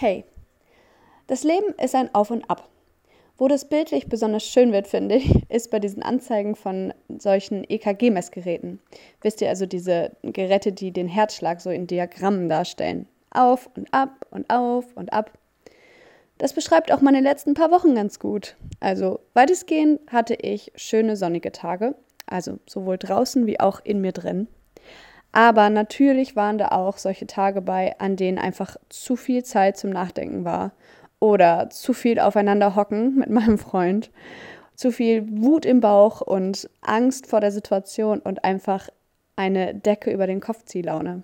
Hey, das Leben ist ein Auf und Ab. Wo das bildlich besonders schön wird, finde ich, ist bei diesen Anzeigen von solchen EKG-Messgeräten. Wisst ihr, also diese Geräte, die den Herzschlag so in Diagrammen darstellen. Auf und ab und auf und ab. Das beschreibt auch meine letzten paar Wochen ganz gut. Also weitestgehend hatte ich schöne sonnige Tage, also sowohl draußen wie auch in mir drin. Aber natürlich waren da auch solche Tage bei, an denen einfach zu viel Zeit zum Nachdenken war. Oder zu viel aufeinander hocken mit meinem Freund. Zu viel Wut im Bauch und Angst vor der Situation und einfach eine Decke über den Kopf zieh Laune.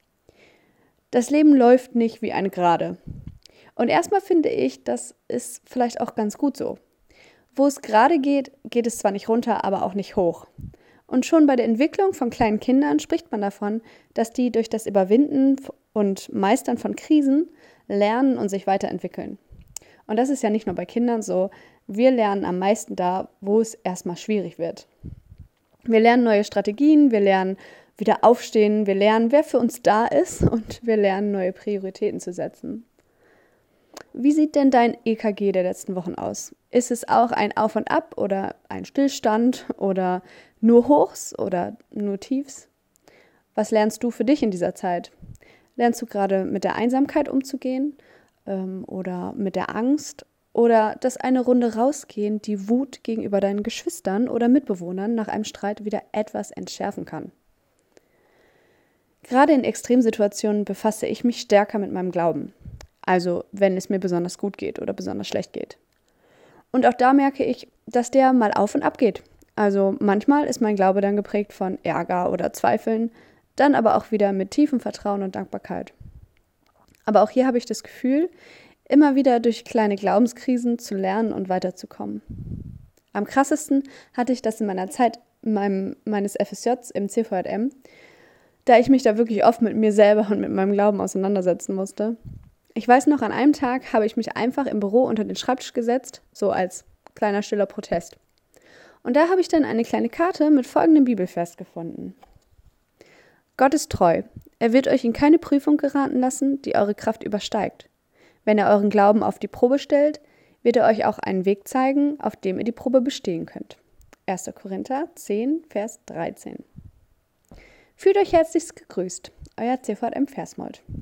Das Leben läuft nicht wie eine Gerade. Und erstmal finde ich, das ist vielleicht auch ganz gut so. Wo es gerade geht, geht es zwar nicht runter, aber auch nicht hoch. Und schon bei der Entwicklung von kleinen Kindern spricht man davon, dass die durch das Überwinden und Meistern von Krisen lernen und sich weiterentwickeln. Und das ist ja nicht nur bei Kindern so. Wir lernen am meisten da, wo es erstmal schwierig wird. Wir lernen neue Strategien, wir lernen wieder aufstehen, wir lernen, wer für uns da ist und wir lernen, neue Prioritäten zu setzen. Wie sieht denn dein EKG der letzten Wochen aus? Ist es auch ein Auf und Ab oder ein Stillstand oder nur Hochs oder nur Tiefs? Was lernst du für dich in dieser Zeit? Lernst du gerade mit der Einsamkeit umzugehen oder mit der Angst oder das eine Runde rausgehen, die Wut gegenüber deinen Geschwistern oder Mitbewohnern nach einem Streit wieder etwas entschärfen kann? Gerade in Extremsituationen befasse ich mich stärker mit meinem Glauben. Also wenn es mir besonders gut geht oder besonders schlecht geht. Und auch da merke ich, dass der mal auf und ab geht. Also manchmal ist mein Glaube dann geprägt von Ärger oder Zweifeln, dann aber auch wieder mit tiefem Vertrauen und Dankbarkeit. Aber auch hier habe ich das Gefühl, immer wieder durch kleine Glaubenskrisen zu lernen und weiterzukommen. Am krassesten hatte ich das in meiner Zeit meines FSJs im CVJM, da ich mich da wirklich oft mit mir selber und mit meinem Glauben auseinandersetzen musste. Ich weiß noch, an einem Tag habe ich mich einfach im Büro unter den Schreibtisch gesetzt, so als kleiner stiller Protest. Und da habe ich dann eine kleine Karte mit folgendem Bibelvers gefunden. Gott ist treu. Er wird euch in keine Prüfung geraten lassen, die eure Kraft übersteigt. Wenn er euren Glauben auf die Probe stellt, wird er euch auch einen Weg zeigen, auf dem ihr die Probe bestehen könnt. 1. Korinther 10, Vers 13. Fühlt euch herzlichst gegrüßt, euer CVJM Versmold.